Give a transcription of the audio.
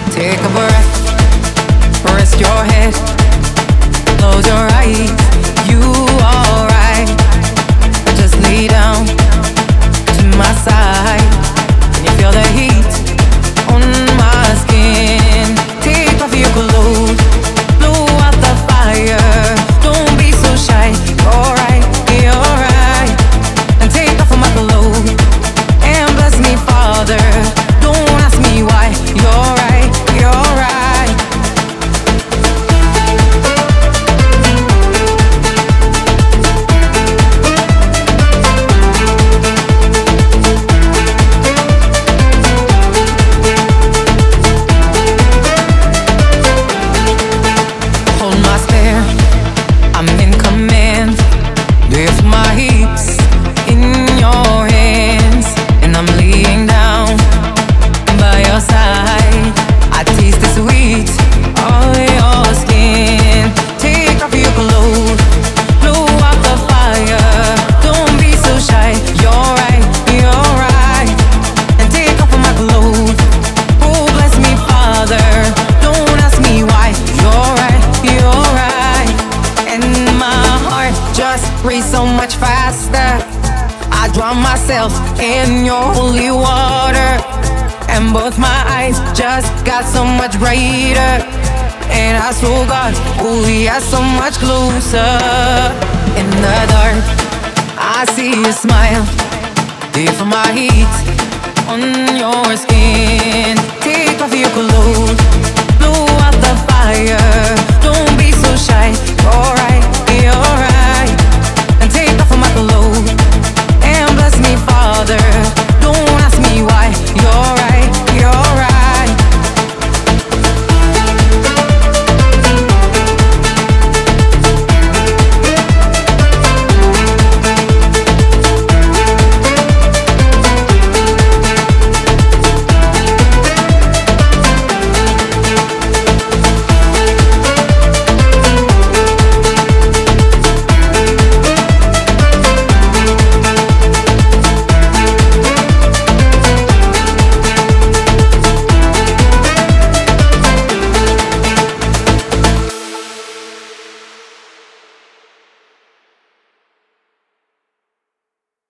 Take a breath, rest your head, close your eyes. You alright? Just lay down to my side. Can you feel the heat on my skin? Take off your clothes, blow out the fire. Don't be so shy. Alright, alright. And take off my clothes and bless me, Father. Don't ask me why. You're right, you're right. Hold my stare, I'm in command. Lift my hips in your hands, and I'm laying down by your side. I taste the sweet of your skin. Take off your clothes, blow out the fire. Don't be so shy. You're right, you're right. And take off my clothes. Oh, bless me, Father. Don't ask me why. You're right, you're right. And my heart just race so much faster. I drown myself in your holy water, and both my eyes just got so much brighter. And I saw God, oh, we are so much closer. In the dark, I see you smile. Feel my heat on your skin.